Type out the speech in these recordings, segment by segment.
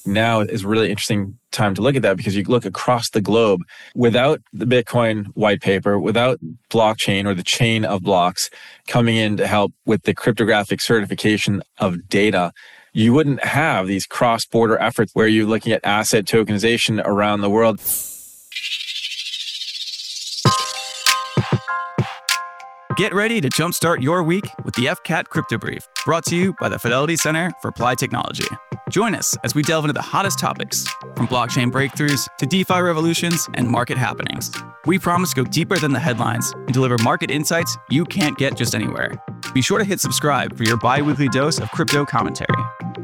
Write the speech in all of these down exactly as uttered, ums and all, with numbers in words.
now is a really interesting time to look at that because you look across the globe without the Bitcoin white paper, without blockchain or the chain of blocks coming in to help with the cryptographic certification of data. You wouldn't have these cross-border efforts where you're looking at asset tokenization around the world. Get ready to jumpstart your week with the F C A T Crypto Brief, brought to you by the Fidelity Center for Applied Technology. Join us as we delve into the hottest topics, from blockchain breakthroughs to DeFi revolutions and market happenings. We promise to go deeper than the headlines and deliver market insights you can't get just anywhere. Be sure to hit subscribe for your bi-weekly dose of crypto commentary.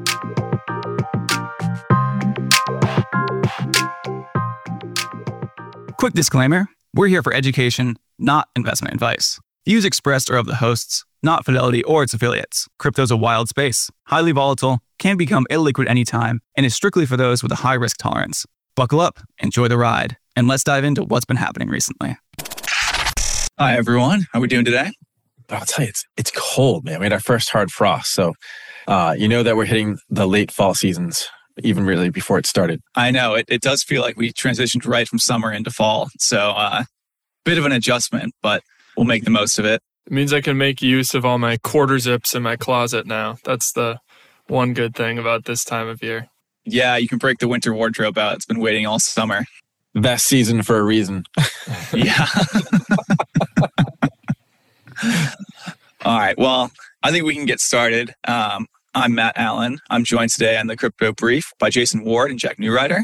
Quick disclaimer, we're here for education, not investment advice. Views expressed are of the hosts, not Fidelity or its affiliates. Crypto's a wild space, highly volatile, can become illiquid anytime, and is strictly for those with a high risk tolerance. Buckle up, enjoy the ride, and let's dive into what's been happening recently. Hi, everyone. How are we doing today? I'll tell you, it's it's cold, man. We had our first hard frost, so uh, you know that we're hitting the late fall seasons, even really before it started. I know. It, it does feel like we transitioned right from summer into fall, so uh, bit of an adjustment, but we'll make the most of it. It means I can make use of all my quarter zips in my closet now. That's the one good thing about this time of year. Yeah, you can break the winter wardrobe out. It's been waiting all summer. Best season for a reason. Yeah. All right. Well, I think we can get started. Um, I'm Matt Allen. I'm joined today on the Crypto Brief by Jason Ward and Jack Newrider.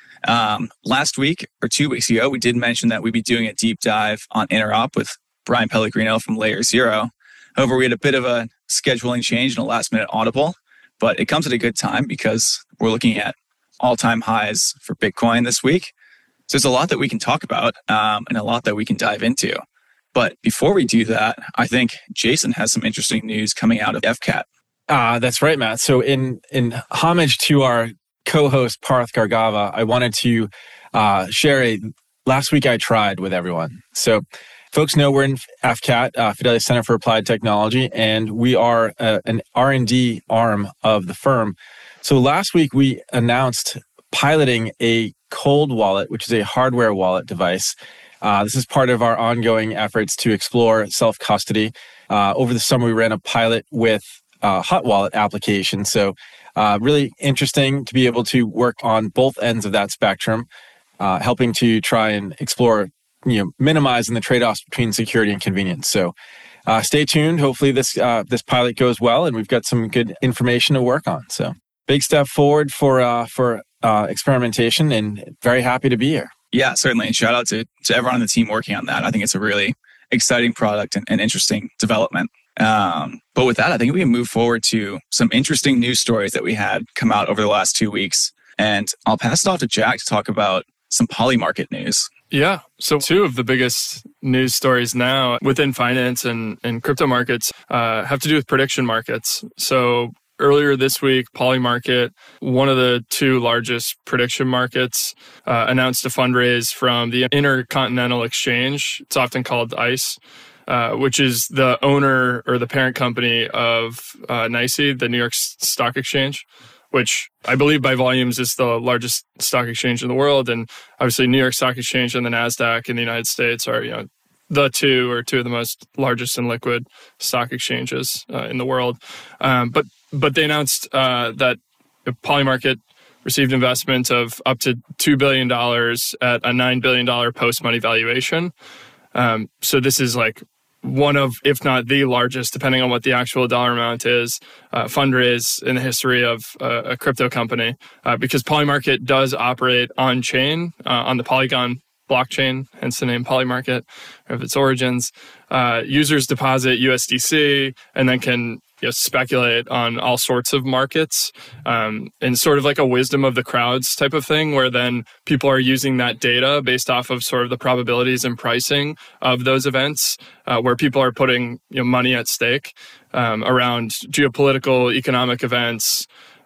Um, last week or two weeks ago, we did mention that we'd be doing a deep dive on Interop with Brian Pellegrino from Layer Zero. However, we had a bit of a scheduling change and a last minute audible, but it comes at a good time because we're looking at all-time highs for Bitcoin this week. So there's a lot that we can talk about um, and a lot that we can dive into. But before we do that, I think Jason has some interesting news coming out of F C A T. Uh, that's right, Matt. So in, in homage to our co-host Parth Gargava, I wanted to uh, share a last week I tried with everyone. So folks know we're in F C A T, uh, Fidelity Center for Applied Technology, and we are uh, an R and D arm of the firm. So last week we announced piloting a cold wallet, which is a hardware wallet device. Uh, this is part of our ongoing efforts to explore self-custody. Uh, over the summer, we ran a pilot with uh, hot wallet application. So uh, really interesting to be able to work on both ends of that spectrum, uh, helping to try and explore, you know, minimizing the trade-offs between security and convenience. So uh, stay tuned. Hopefully this uh, this pilot goes well, and we've got some good information to work on. So big step forward for uh, for uh, experimentation, and very happy to be here. Yeah, certainly. And shout out to, to everyone on the team working on that. I think it's a really exciting product and, and interesting development. Um, but with that, I think we can move forward to some interesting news stories that we had come out over the last two weeks. And I'll pass it off to Jack to talk about some Polymarket news. Yeah. So two of the biggest news stories now within finance and, and crypto markets uh, have to do with prediction markets. So earlier this week, Polymarket, one of the two largest prediction markets, uh, announced a fundraise from the Intercontinental Exchange. It's often called ICE, uh, which is the owner or the parent company of uh, NYSE, the New York Stock Exchange, which I believe by volumes is the largest stock exchange in the world. And obviously New York Stock Exchange and the NASDAQ in the United States are, you know, the two or two of the most largest and liquid stock exchanges uh, in the world. Um, but but they announced uh, that Polymarket received investment of up to two billion dollars at a nine billion dollars post-money valuation. Um, so this is like one of, if not the largest, depending on what the actual dollar amount is, uh, fundraise in the history of uh, a crypto company. Uh, because Polymarket does operate on-chain, uh, on the Polygon blockchain, hence the name Polymarket, of its origins. Uh, users deposit U S D C and then can, you know, speculate on all sorts of markets, um, and sort of like a wisdom of the crowds type of thing, where then people are using that data based off of sort of the probabilities and pricing of those events, uh, where people are putting, you know, money at stake um, around geopolitical, economic events,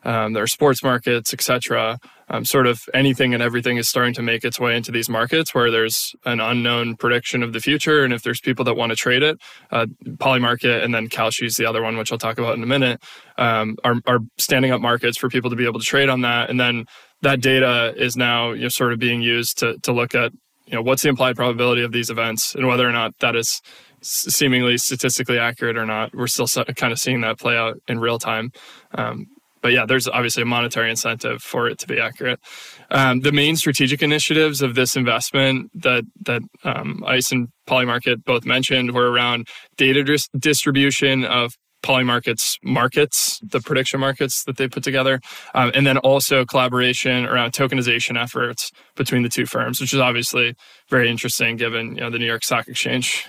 Um, there are sports markets, et cetera. Um, sort of anything and everything is starting to make its way into these markets where there's an unknown prediction of the future. And if there's people that want to trade it, uh, Polymarket and then Kalshi is the other one, which I'll talk about in a minute, um, are, are standing up markets for people to be able to trade on that. And then that data is now, you know, sort of being used to to look at, you know, what's the implied probability of these events and whether or not that is seemingly statistically accurate or not. We're still kind of seeing that play out in real time. Um, But yeah, there's obviously a monetary incentive for it to be accurate. Um, the main strategic initiatives of this investment that that um, ICE and Polymarket both mentioned were around data dis- distribution of Polymarket's markets, the prediction markets that they put together, um, and then also collaboration around tokenization efforts between the two firms, which is obviously very interesting given, you know, the New York Stock Exchange.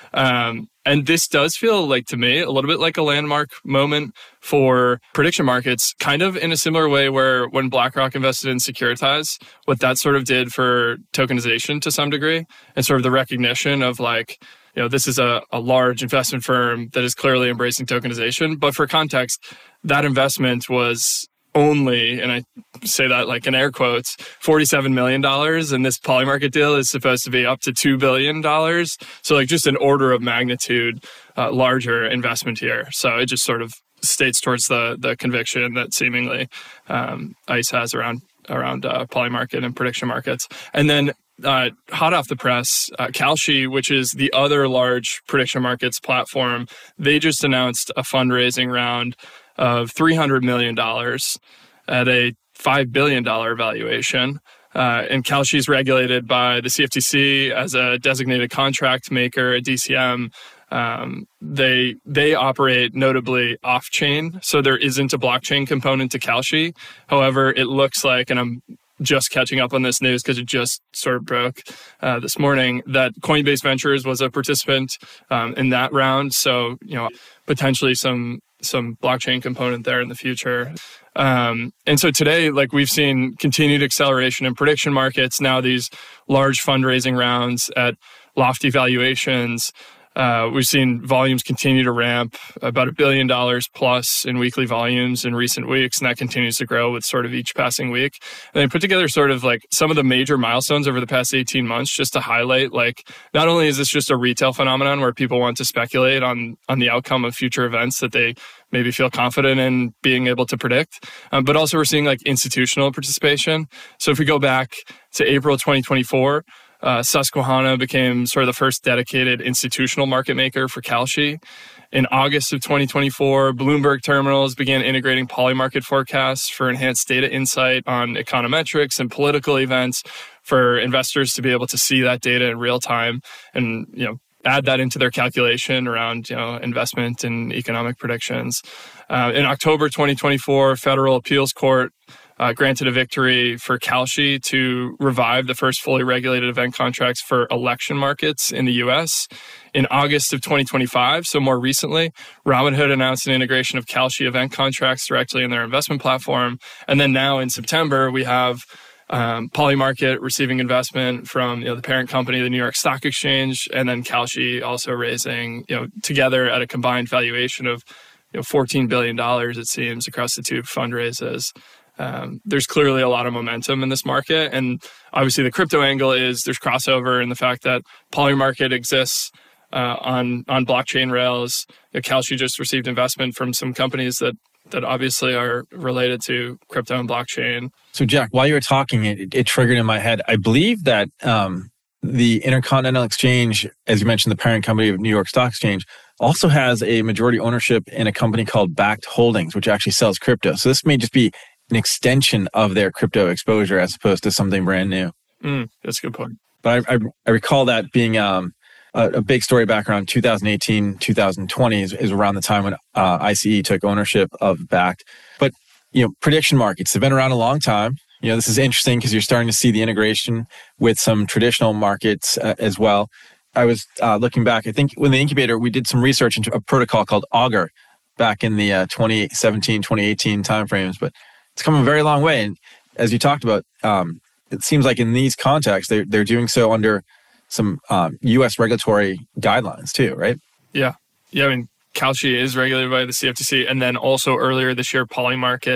um, and this does feel like, to me, a little bit like a landmark moment for prediction markets, kind of in a similar way where when BlackRock invested in Securitize, what that sort of did for tokenization to some degree, and sort of the recognition of like, you know, this is a, a large investment firm that is clearly embracing tokenization. But for context, that investment was only, and I say that like in air quotes, forty-seven million dollars. And this Polymarket deal is supposed to be up to two billion dollars. So like just an order of magnitude uh, larger investment here. So it just sort of states towards the the conviction that seemingly um, ICE has around around uh, Polymarket and prediction markets. And then Uh, hot off the press, uh, Kalshi, which is the other large prediction markets platform, they just announced a fundraising round of three hundred million dollars at a five billion dollars valuation. Uh, and Kalshi is regulated by the C F T C as a designated contract maker, a D C M. Um, they they operate notably off-chain, so there isn't a blockchain component to Kalshi. However, it looks like, and I'm just catching up on this news because it just sort of broke uh, this morning, that Coinbase Ventures was a participant um, in that round. So, you know, potentially some some blockchain component there in the future. Um, and so today, like we've seen continued acceleration in prediction markets. Now these large fundraising rounds at lofty valuations. Uh, we've seen volumes continue to ramp, about a billion dollars plus in weekly volumes in recent weeks, and that continues to grow with sort of each passing week. And they put together sort of like some of the major milestones over the past eighteen months just to highlight, like, not only is this just a retail phenomenon where people want to speculate on, on the outcome of future events that they maybe feel confident in being able to predict, um, but also we're seeing like institutional participation. So if we go back to April twenty twenty-four, Uh, Susquehanna became sort of the first dedicated institutional market maker for Kalshi. In August of twenty twenty-four, Bloomberg Terminals began integrating Polymarket forecasts for enhanced data insight on econometrics and political events for investors to be able to see that data in real time and, you know, add that into their calculation around, you know, investment and economic predictions. Uh, in October twenty twenty-four, Federal Appeals Court Uh, granted a victory for Kalshi to revive the first fully regulated event contracts for election markets in the U S. In August of twenty twenty-five, so more recently, Robinhood announced an integration of Kalshi event contracts directly in their investment platform. And then now in September, we have um, Polymarket receiving investment from, you know, the parent company, the New York Stock Exchange, and then Kalshi also raising, you know, together at a combined valuation of, you know, fourteen billion dollars, it seems, across the two fundraisers. Um, there's clearly a lot of momentum in this market. And obviously the crypto angle is there's crossover in the fact that Polymarket exists uh, on, on blockchain rails. Kalshi just received investment from some companies that, that obviously are related to crypto and blockchain. So Jack, while you were talking, it, it triggered in my head. I believe that um, the Intercontinental Exchange, as you mentioned, the parent company of New York Stock Exchange, also has a majority ownership in a company called Bakkt Holdings, which actually sells crypto. So this may just be an extension of their crypto exposure as opposed to something brand new. Mm, that's a good point. But I, I, I recall that being um, a, a big story back around two thousand eighteen, two thousand twenty is, is around the time when uh, I C E took ownership of Bakkt. But, you know, prediction markets, they've been around a long time. You know, this is interesting because you're starting to see the integration with some traditional markets uh, as well. I was uh, looking back, I think when the incubator, we did some research into a protocol called Augur back in the uh, twenty seventeen, twenty eighteen timeframes, but it's come a very long way. And as you talked about, um, it seems like in these contexts, they're, they're doing so under some um, U S regulatory guidelines too, right? Yeah. Yeah, I mean, Kalshi is regulated by the C F T C. And then also earlier this year, Polymarket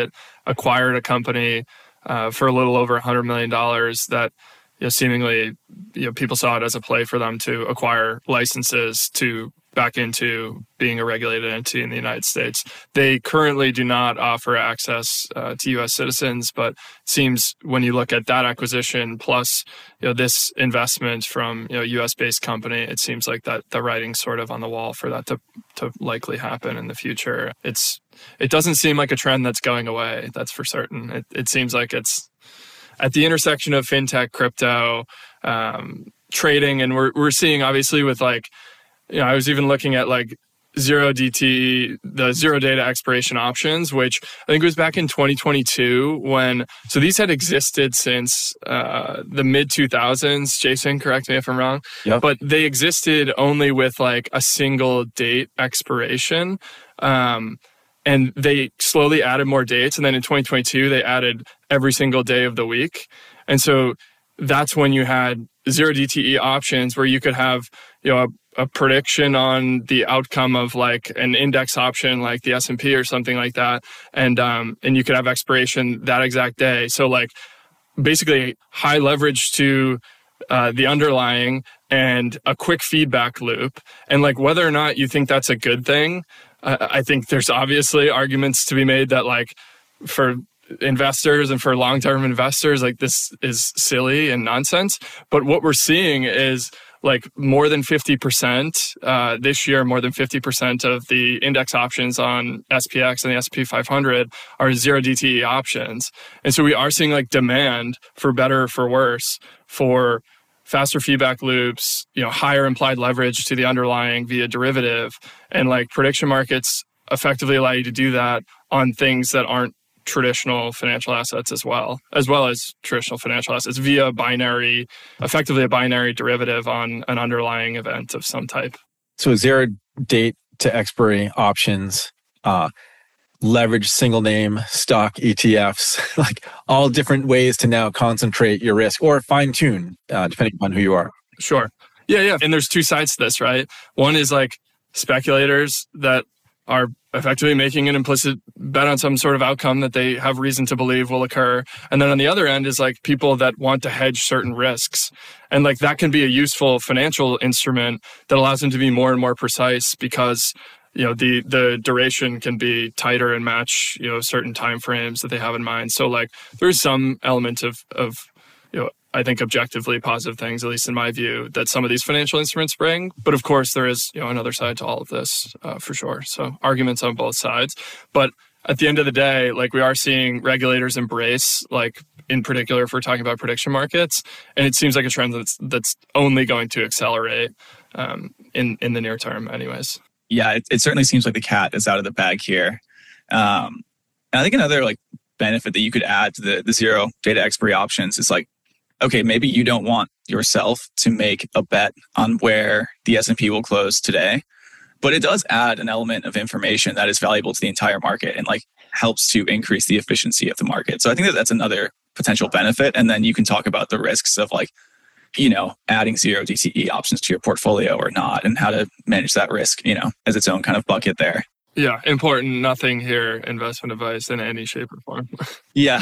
acquired a company uh, for a little over one hundred million dollars that you know, seemingly you know, people saw it as a play for them to acquire licenses to back into being a regulated entity in the United States. They currently do not offer access uh, to U S citizens, but it seems when you look at that acquisition plus you know this investment from you know U S-based company, it seems like that the writing's sort of on the wall for that to to likely happen in the future. It's it doesn't seem like a trend that's going away. That's for certain. It, it seems like it's at the intersection of fintech, crypto, um, trading, and we're we're seeing obviously with like. You know, I was even looking at like zero D T, the zero data expiration options, which I think was back in twenty twenty-two when, so these had existed since uh, the mid two thousands. Jason, correct me if I'm wrong. Yep. But they existed only with like a single date expiration. Um, and they slowly added more dates. And then in twenty twenty-two, they added every single day of the week. And so that's when you had zero D T E options where you could have, you know, a a prediction on the outcome of like an index option like the S and P or something like that. And um, and you could have expiration that exact day. So like basically high leverage to uh, the underlying and a quick feedback loop. And like whether or not you think that's a good thing, uh, I think there's obviously arguments to be made that like for investors and for long-term investors, like this is silly and nonsense. But what we're seeing is like more than fifty percent uh, this year, more than fifty percent of the index options on S P X and the S and P five hundred are zero D T E options. And so we are seeing like demand for better or for worse for faster feedback loops, you know, higher implied leverage to the underlying via derivative. And like prediction markets effectively allow you to do that on things that aren't traditional financial assets as well, as well as traditional financial assets via binary, effectively a binary derivative on an underlying event of some type. So zero date to expiry options, uh, leverage single name stock E T Fs, like all different ways to now concentrate your risk or fine tune, uh, depending upon who you are. Sure. Yeah, yeah. And there's two sides to this, right? One is like speculators that are effectively making an implicit bet on some sort of outcome that they have reason to believe will occur. And then on the other end is like people that want to hedge certain risks. And like that can be a useful financial instrument that allows them to be more and more precise because, you know, the the duration can be tighter and match, you know, certain timeframes that they have in mind. So like there's some element of of, you know, I think objectively positive things, at least in my view, that some of these financial instruments bring. But of course, there is you know another side to all of this uh, for sure. So arguments on both sides. But at the end of the day, like we are seeing regulators embrace, like in particular, if we're talking about prediction markets, and it seems like a trend that's that's only going to accelerate um, in in the near term, anyways. Yeah, it, it certainly seems like the cat is out of the bag here. Um, and I think another like benefit that you could add to the the zero data expiry options is like, okay, maybe you don't want yourself to make a bet on where the S and P will close today, but it does add an element of information that is valuable to the entire market and like helps to increase the efficiency of the market. So I think that that's another potential benefit. And then you can talk about the risks of like, you know, adding zero D T E options to your portfolio or not, and how to manage that risk, you know, as its own kind of bucket there. Yeah, important. Nothing here, investment advice in any shape or form. Yeah.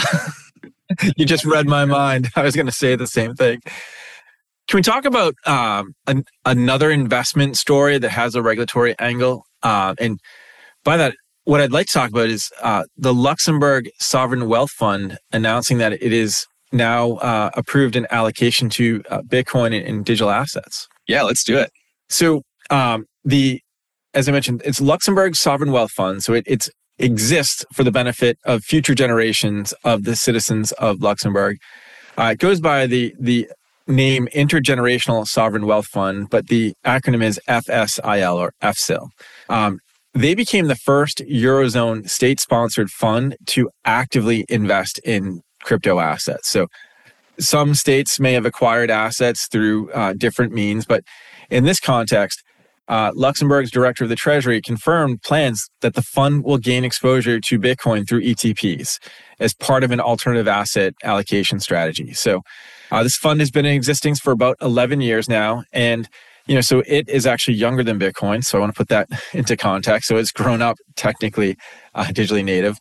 You just read my mind. I was going to say the same thing. Can we talk about um, an, another investment story that has a regulatory angle? Uh, and by that, what I'd like to talk about is uh, the Luxembourg Sovereign Wealth Fund announcing that it is now uh, approved an allocation to uh, Bitcoin and, and digital assets. Yeah, let's do it. So um, the, as I mentioned, it's Luxembourg Sovereign Wealth Fund. So it, it's exists for the benefit of future generations of the citizens of Luxembourg. Uh, it goes by the the name Intergenerational Sovereign Wealth Fund, but the acronym is F S I L or F S I L. Um, they became the first Eurozone state-sponsored fund to actively invest in crypto assets. So some states may have acquired assets through uh, different means, but in this context, Uh, Luxembourg's director of the Treasury confirmed plans that the fund will gain exposure to Bitcoin through E T Ps as part of an alternative asset allocation strategy. So uh, this fund has been in existence for about eleven years now. And, you know, so it is actually younger than Bitcoin. So I want to put that into context. So it's grown up technically uh, digitally native.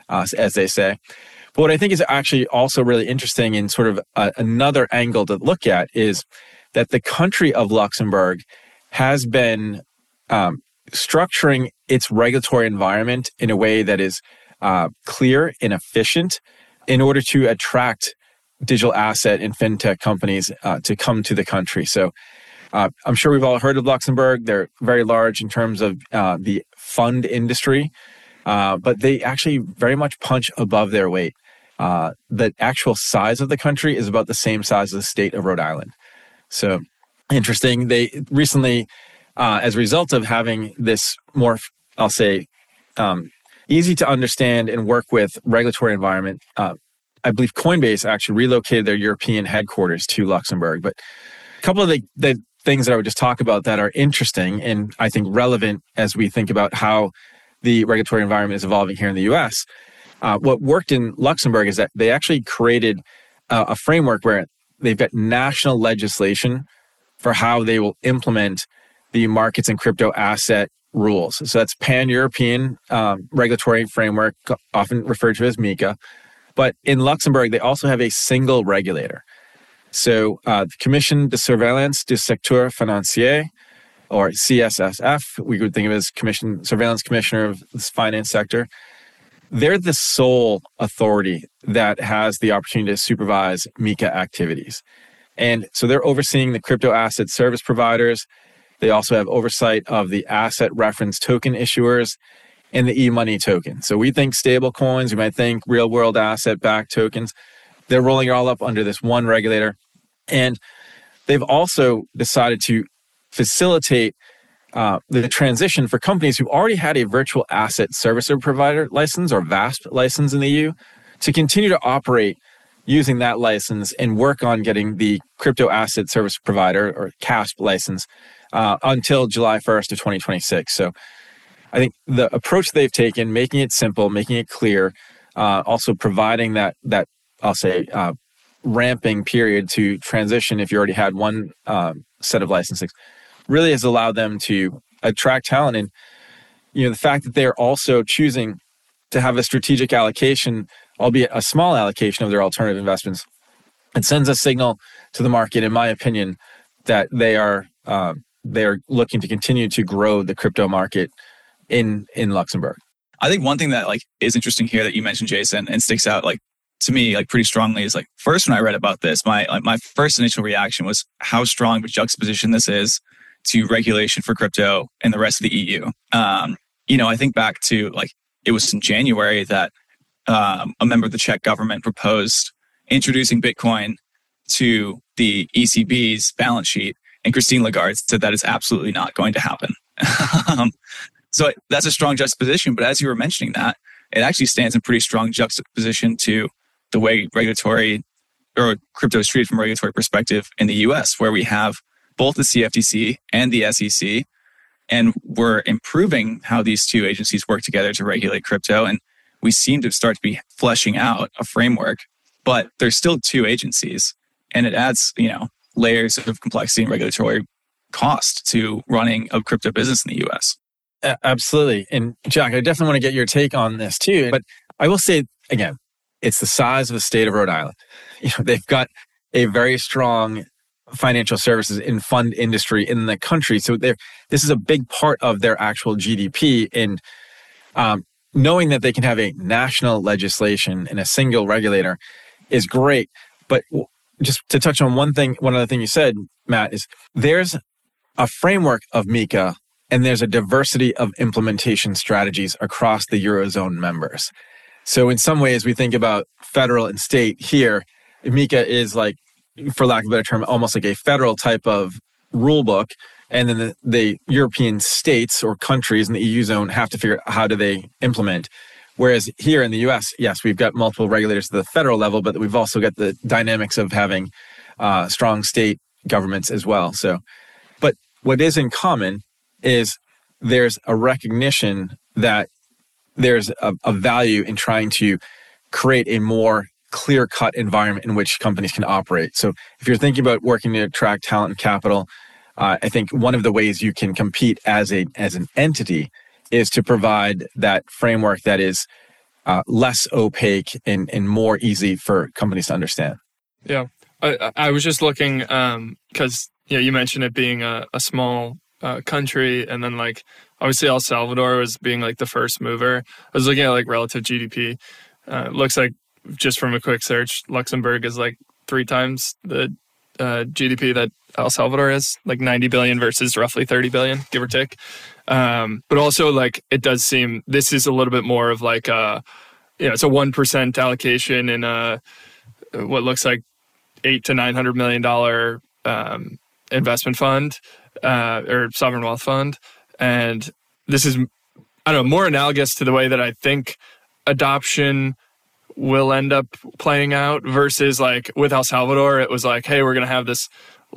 uh, as they say. But what I think is actually also really interesting in sort of a, another angle to look at is that the country of Luxembourg has been um, structuring its regulatory environment in a way that is uh, clear and efficient in order to attract digital asset and fintech companies uh, to come to the country. So uh, I'm sure we've all heard of Luxembourg. They're very large in terms of uh, the fund industry, uh, but they actually very much punch above their weight. Uh, the actual size of the country is about the same size as the state of Rhode Island. So interesting. They recently, uh, as a result of having this more, I'll say, um, easy to understand and work with regulatory environment, uh, I believe Coinbase actually relocated their European headquarters to Luxembourg. But a couple of the, the things that I would just talk about that are interesting and I think relevant as we think about how the regulatory environment is evolving here in the U S. Uh, what worked in Luxembourg is that they actually created uh, a framework where they've got national legislation for how they will implement the markets and crypto asset rules. So that's pan-European um, regulatory framework, often referred to as MiCA. But in Luxembourg, they also have a single regulator. So uh, the Commission de Surveillance du Secteur Financier, or C S S F, we would think of it as Commission Surveillance Commissioner of the Finance Sector. They're the sole authority that has the opportunity to supervise MiCA activities. And so they're overseeing the crypto asset service providers. They also have oversight of the asset reference token issuers and the e-money token. So we think stable coins, we might think real world asset backed tokens. They're rolling it all up under this one regulator. And they've also decided to facilitate uh, the transition for companies who already had a virtual asset servicer provider license or VASP license in the E U to continue to operate using that license and work on getting the crypto asset service provider or C A S P license uh, until July first of twenty twenty-six. So I think the approach they've taken, making it simple, making it clear, uh, also providing that, that I'll say, uh, ramping period to transition if you already had one um, set of licenses, really has allowed them to attract talent. And, you know, the fact that they're also choosing to have a strategic allocation, albeit a small allocation of their alternative investments, it sends a signal to the market, in my opinion, that they are uh, they are looking to continue to grow the crypto market in in Luxembourg. I think one thing that like is interesting here that you mentioned, Jason, and sticks out like to me like pretty strongly is like first when I read about this, my like, my first initial reaction was how strong of a juxtaposition this is to regulation for crypto in the rest of the E U. Um, you know, I think back to like it was in January that um, a member of the Czech government proposed introducing Bitcoin to the E C B's balance sheet, and Christine Lagarde said that is absolutely not going to happen. um, So that's a strong juxtaposition. But as you were mentioning that, it actually stands in pretty strong juxtaposition to the way regulatory or crypto is treated from a regulatory perspective in the U S, where we have both the C F T C and the S E C. And we're improving how these two agencies work together to regulate crypto. And we seem to start to be fleshing out a framework, but there's still two agencies. And it adds, you know, layers of complexity and regulatory cost to running a crypto business in the U S. Absolutely. And Jack, I definitely want to get your take on this too. But I will say, again, it's the size of the state of Rhode Island. You know, they've got a very strong financial services and fund industry in the country. So they're, this is a big part of their actual G D P. And um, knowing that they can have a national legislation and a single regulator is great. But just to touch on one thing, one other thing you said, Matt, is there's a framework of MiCA and there's a diversity of implementation strategies across the Eurozone members. So in some ways, we think about federal and state here. MiCA is like, for lack of a better term, almost like a federal type of rule book. And then the, the European states or countries in the E U zone have to figure out how do they implement. Whereas here in the U S, yes, we've got multiple regulators at the federal level, but we've also got the dynamics of having uh, strong state governments as well. So, but what is in common is there's a recognition that there's a, a value in trying to create a more clear-cut environment in which companies can operate. So if you're thinking about working to attract talent and capital, uh, I think one of the ways you can compete as a as an entity is to provide that framework that is uh, less opaque and, and more easy for companies to understand. Yeah. I, I was just looking because um, yeah, you mentioned it being a, a small uh, country, and then like obviously El Salvador was being like the first mover. I was looking at like relative G D P. Uh, it looks like just from a quick search, Luxembourg is like three times the uh, G D P that El Salvador is, like ninety billion versus roughly thirty billion, give or take. Um, but also like it does seem this is a little bit more of like a, you know, it's a one percent allocation in a what looks like eight to nine hundred million dollar um, investment fund uh, or sovereign wealth fund, and this is I don't know more analogous to the way that I think adoption will end up playing out versus like with El Salvador, it was like, hey, we're going to have this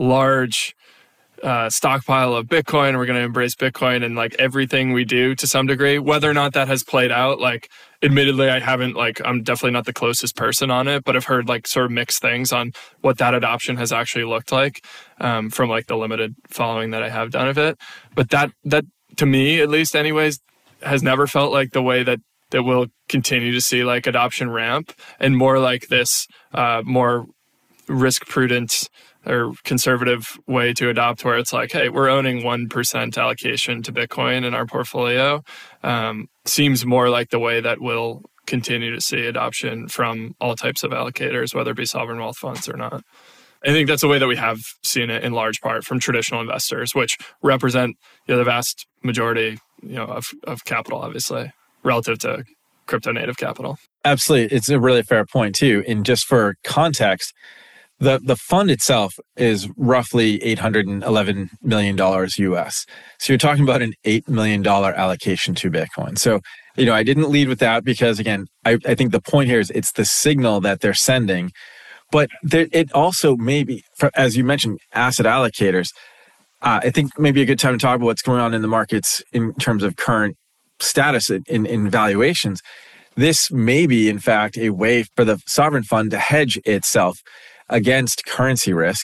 large uh, stockpile of Bitcoin. We're going to embrace Bitcoin and like everything we do to some degree. Whether or not that has played out, like admittedly, I haven't like I'm definitely not the closest person on it, but I've heard like sort of mixed things on what that adoption has actually looked like um, from like the limited following that I have done of it. But that that to me, at least, anyways, has never felt like the way that that we'll continue to see like adoption ramp, and more like this uh, more risk prudent or conservative way to adopt, where it's like, hey, we're owning one percent allocation to Bitcoin in our portfolio. Um, seems more like the way that we'll continue to see adoption from all types of allocators, whether it be sovereign wealth funds or not. I think that's the way that we have seen it in large part from traditional investors, which represent you know, the vast majority you know, of, of capital, obviously, relative to crypto native capital. Absolutely. It's a really fair point too. And just for context, The the fund itself is roughly eight hundred eleven million dollars U S. So you're talking about an eight million dollars allocation to Bitcoin. So, you know, I didn't lead with that because, again, I, I think the point here is it's the signal that they're sending. But there, it also may be, as you mentioned, asset allocators. Uh, I think maybe a good time to talk about what's going on in the markets in terms of current status in, in valuations. This may be, in fact, a way for the sovereign fund to hedge itself against currency risk,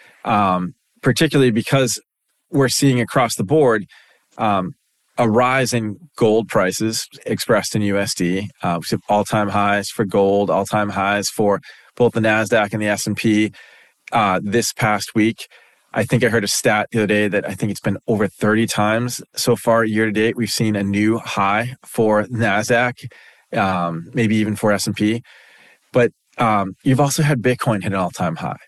um, particularly because we're seeing across the board um, a rise in gold prices expressed in U S D. Uh, we have all-time highs for gold, all-time highs for both the NASDAQ and the S and P uh, this past week. I think I heard a stat the other day that I think it's been over thirty times so far year to date. We've seen a new high for NASDAQ, um, maybe even for S and P. But Um, you've also had Bitcoin hit an all-time high.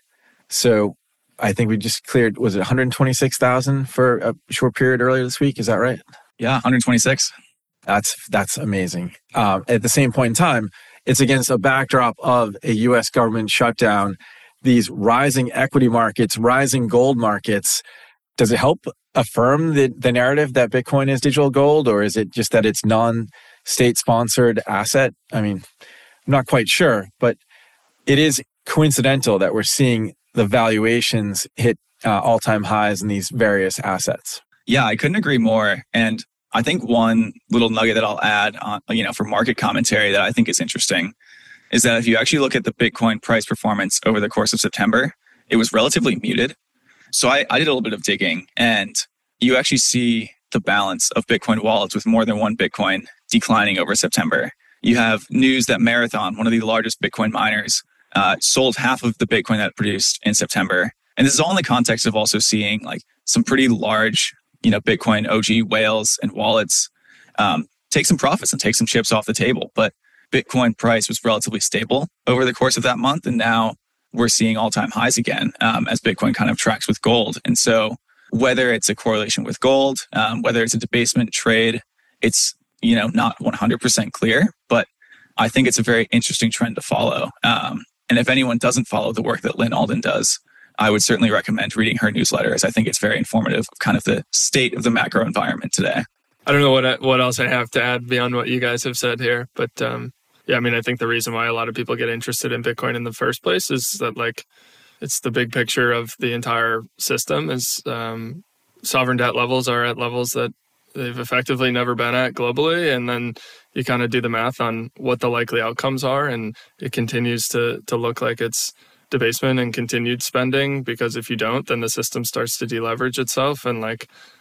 So I think we just cleared, was it one hundred twenty-six thousand for a short period earlier this week? Is that right? Yeah, one hundred twenty-six. That's that's amazing. Um, at the same point in time, it's against a backdrop of a U S government shutdown, these rising equity markets, rising gold markets. Does it help affirm the, the narrative that Bitcoin is digital gold, or is it just that it's non-state-sponsored asset? I mean, I'm not quite sure, but it is coincidental that we're seeing the valuations hit uh, all-time highs in these various assets. Yeah, I couldn't agree more. And I think one little nugget that I'll add on, you know, for market commentary that I think is interesting is that if you actually look at the Bitcoin price performance over the course of September, it was relatively muted. So I, I did a little bit of digging, and you actually see the balance of Bitcoin wallets with more than one Bitcoin declining over September. You have news that Marathon, one of the largest Bitcoin miners, uh, sold half of the Bitcoin that it produced in September. And this is all in the context of also seeing like some pretty large, you know, Bitcoin O G whales and wallets um, take some profits and take some chips off the table. But Bitcoin price was relatively stable over the course of that month. And now we're seeing all-time highs again um, as Bitcoin kind of tracks with gold. And so whether it's a correlation with gold, um, whether it's a debasement trade, it's, you know, not one hundred percent clear, but I think it's a very interesting trend to follow. Um, and if anyone doesn't follow the work that Lynn Alden does, I would certainly recommend reading her newsletter, as I think it's very informative of kind of the state of the macro environment today. I don't know what I, what else I have to add beyond what you guys have said here, but um, yeah, I mean, I think the reason why a lot of people get interested in Bitcoin in the first place is that like it's the big picture of the entire system. Is um, sovereign debt levels are at levels that they've effectively never been at globally, and then you kind of do the math on what the likely outcomes are, and it continues to to look like it's debasement and continued spending, because if you don't, then the system starts to deleverage itself, and like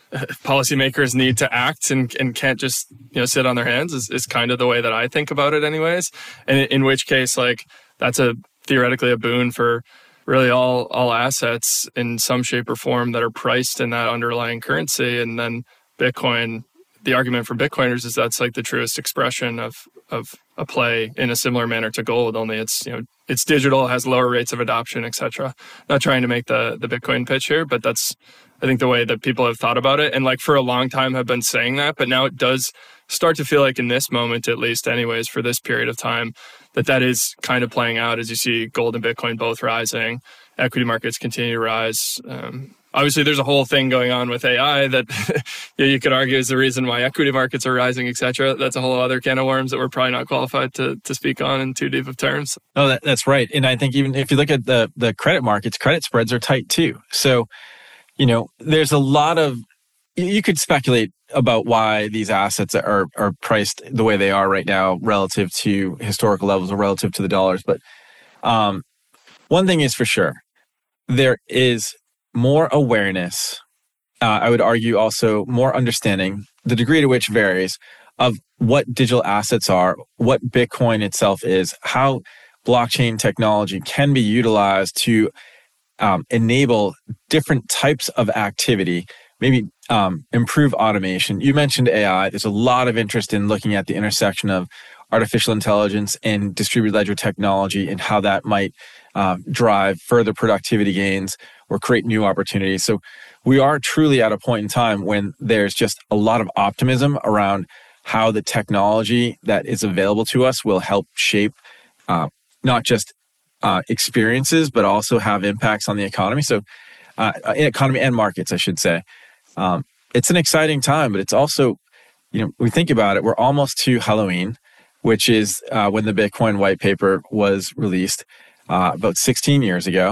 policymakers need to act and, and can't just, you know, sit on their hands is, is kind of the way that I think about it anyways. And in, in which case, like, that's a theoretically a boon for really all, all assets in some shape or form that are priced in that underlying currency. And then Bitcoin, the argument for Bitcoiners is that's like the truest expression of, of a play in a similar manner to gold, only it's, you know, it's digital, has lower rates of adoption, et cetera. Not trying to make the, the Bitcoin pitch here, but that's, I think, the way that people have thought about it. And like for a long time have been saying that, but now it does start to feel like in this moment, at least anyways, for this period of time, that that is kind of playing out as you see gold and Bitcoin both rising, equity markets continue to rise. Um, obviously, there's a whole thing going on with A I that you, know, you could argue is the reason why equity markets are rising, et cetera. That's a whole other can of worms that we're probably not qualified to to speak on in too deep of terms. Oh, that, that's right. And I think even if you look at the the credit markets, credit spreads are tight too. So, you know, there's a lot of, you could speculate about why these assets are are priced the way they are right now relative to historical levels or relative to the dollars. But um, one thing is for sure, there is more awareness. Uh, I would argue also more understanding, the degree to which varies, of what digital assets are, what Bitcoin itself is, how blockchain technology can be utilized to um, enable different types of activity, maybe um, improve automation. You mentioned A I. There's a lot of interest in looking at the intersection of artificial intelligence and distributed ledger technology and how that might uh, drive further productivity gains or create new opportunities. So we are truly at a point in time when there's just a lot of optimism around how the technology that is available to us will help shape uh, not just uh, experiences, but also have impacts on the economy. So uh, economy and markets, I should say. Um, it's an exciting time, but it's also, you know, we think about it, we're almost to Halloween, which is uh, when the Bitcoin white paper was released uh, about sixteen years ago.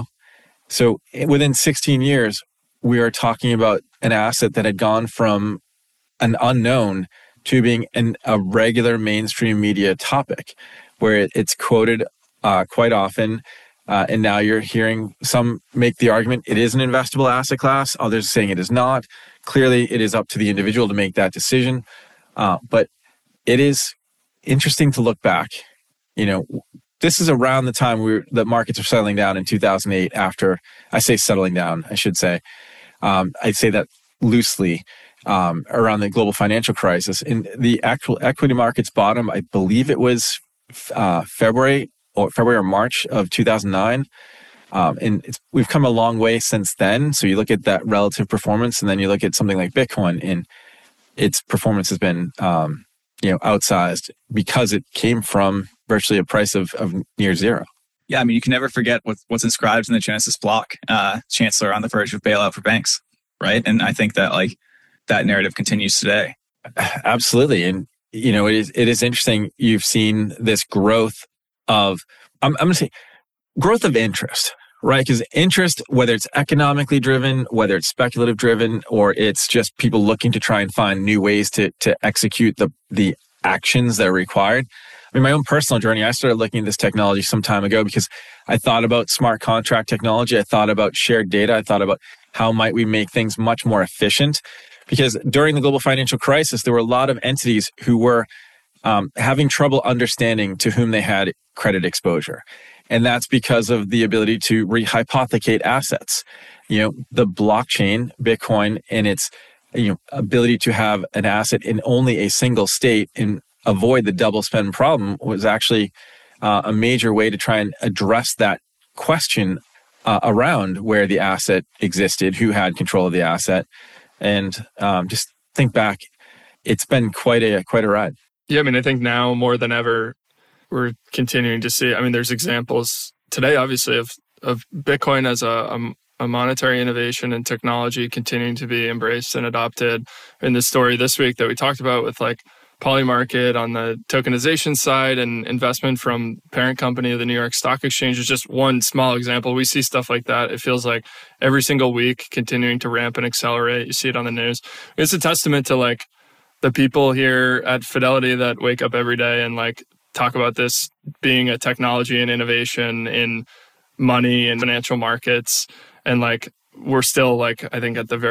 So within sixteen years, we are talking about an asset that had gone from an unknown to being an, a regular mainstream media topic, where it's quoted uh, quite often. Uh, and now you're hearing some make the argument it is an investable asset class. Others saying it is not. Clearly, it is up to the individual to make that decision. Uh, but it is interesting to look back. You know, this is around the time we the markets are settling down in two thousand eight. After I say settling down, I should say, um, I say that loosely. Um, around the global financial crisis, in the actual equity markets bottom, I believe it was uh, February or February or March of two thousand nine. Um, and it's, we've come a long way since then. So you look at that relative performance, and then you look at something like Bitcoin, and its performance has been, um, you know, outsized because it came from virtually a price of, of near zero. Yeah, I mean, you can never forget what, what's inscribed in the Genesis block. Uh, Chancellor on the verge of bailout for banks, right? And I think that like that narrative continues today. Absolutely, and you know, it is it is interesting. You've seen this growth of I'm, I'm going to say growth of interest, right? Because interest, whether it's economically driven, whether it's speculative driven, or it's just people looking to try and find new ways to to execute the the actions that are required. I mean, my own personal journey, I started looking at this technology some time ago because I thought about smart contract technology. I thought about shared data. I thought about how might we make things much more efficient. Because during the global financial crisis, there were a lot of entities who were um, having trouble understanding to whom they had credit exposure. And that's because of the ability to rehypothecate assets. You know, the blockchain, Bitcoin, and its you know ability to have an asset in only a single state and avoid the double spend problem was actually uh, a major way to try and address that question uh, around where the asset existed, who had control of the asset. And um, just think back, it's been quite a quite a ride. Yeah, I mean, I think now more than ever, we're continuing to see. I mean, there's examples today, obviously, of of Bitcoin as a, a, a monetary innovation and technology continuing to be embraced and adopted. In the story this week that we talked about with like Polymarket on the tokenization side and investment from parent company of the New York Stock Exchange is just one small example. We see stuff like that. It feels like every single week continuing to ramp and accelerate. You see it on the news. It's a testament to like the people here at Fidelity that wake up every day and like talk about this being a technology and innovation in money and financial markets. And like we're still like, I think at the very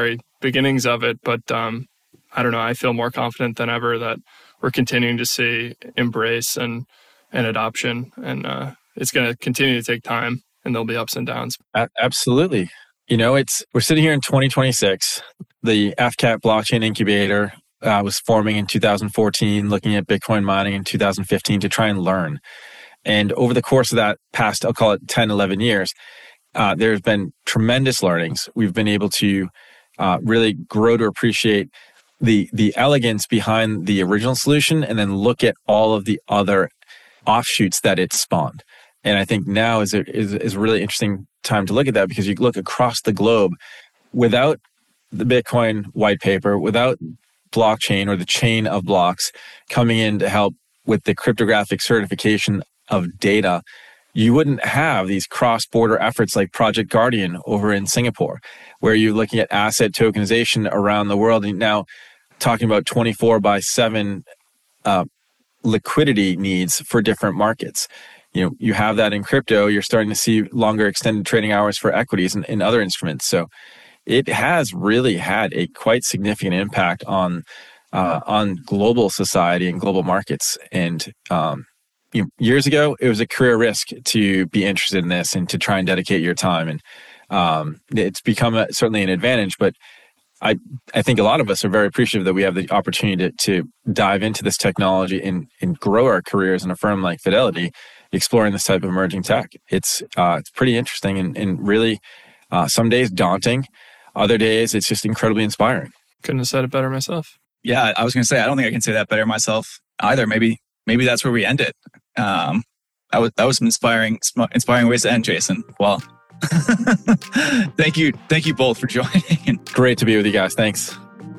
beginnings of it, but um, I don't know. I feel more confident than ever that we're continuing to see embrace and, and adoption, and uh, it's going to continue to take time, and there'll be ups and downs. A- absolutely. You know, it's we're sitting here in twenty twenty-six. The F C A T blockchain incubator uh, was forming in two thousand fourteen, looking at Bitcoin mining in two thousand fifteen to try and learn. And over the course of that past, I'll call it ten, eleven years, uh, there's been tremendous learnings. We've been able to uh, really grow to appreciate the the elegance behind the original solution, and then look at all of the other offshoots that it spawned. And I think now is a, is, is a really interesting time to look at that, because you look across the globe, without the Bitcoin white paper, without blockchain or the chain of blocks coming in to help with the cryptographic certification of data, you wouldn't have these cross-border efforts like Project Guardian over in Singapore, where you're looking at asset tokenization around the world, and now talking about twenty-four by seven uh, liquidity needs for different markets. You know, you have that in crypto. You're starting to see longer extended trading hours for equities and, and other instruments. So it has really had a quite significant impact on uh, on global society and global markets. And um, you know, years ago, it was a career risk to be interested in this and to try and dedicate your time. And um, it's become a, certainly an advantage. But I I think a lot of us are very appreciative that we have the opportunity to, to dive into this technology and, and grow our careers in a firm like Fidelity, exploring this type of emerging tech. It's uh, it's pretty interesting and, and really uh, some days daunting. Other days, it's just incredibly inspiring. Couldn't have said it better myself. Yeah, I was going to say, I don't think I can say that better myself either. Maybe maybe that's where we end it. Um, that was that was some inspiring inspiring ways to end, Jason. Well, thank you, thank you both for joining. Great to be with you guys. Thanks.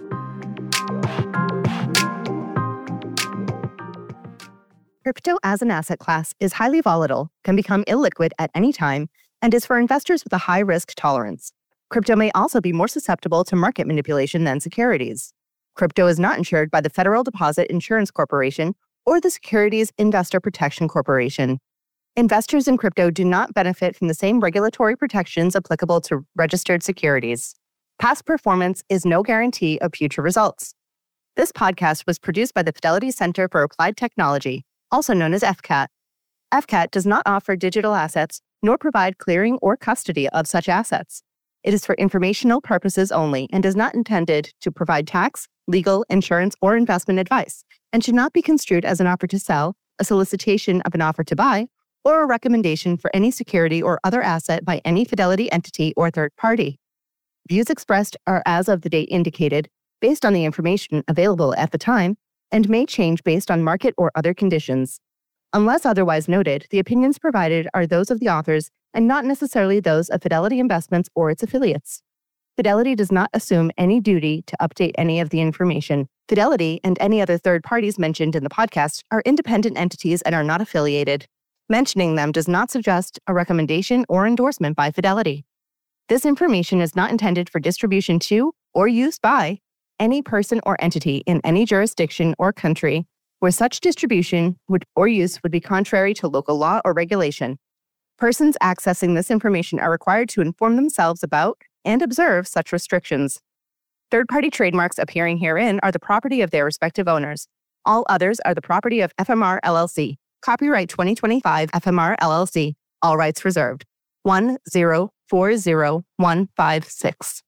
Crypto as an asset class is highly volatile, can become illiquid at any time, and is for investors with a high risk tolerance. Crypto may also be more susceptible to market manipulation than securities. Crypto is not insured by the Federal Deposit Insurance Corporation or the Securities Investor Protection Corporation. Investors in crypto do not benefit from the same regulatory protections applicable to registered securities. Past performance is no guarantee of future results. This podcast was produced by the Fidelity Center for Applied Technology, also known as F C A T. F C A T does not offer digital assets nor provide clearing or custody of such assets. It is for informational purposes only and is not intended to provide tax, legal, insurance, or investment advice, and should not be construed as an offer to sell, a solicitation of an offer to buy, or a recommendation for any security or other asset by any Fidelity entity or third party. Views expressed are as of the date indicated, based on the information available at the time, and may change based on market or other conditions. Unless otherwise noted, the opinions provided are those of the authors and not necessarily those of Fidelity Investments or its affiliates. Fidelity does not assume any duty to update any of the information. Fidelity and any other third parties mentioned in the podcast are independent entities and are not affiliated. Mentioning them does not suggest a recommendation or endorsement by Fidelity. This information is not intended for distribution to or use by any person or entity in any jurisdiction or country where such distribution would or use would be contrary to local law or regulation. Persons accessing this information are required to inform themselves about and observe such restrictions. Third-party trademarks appearing herein are the property of their respective owners. All others are the property of F M R L L C. Copyright twenty twenty-five F M R L L C. All rights reserved. one zero four zero one five six.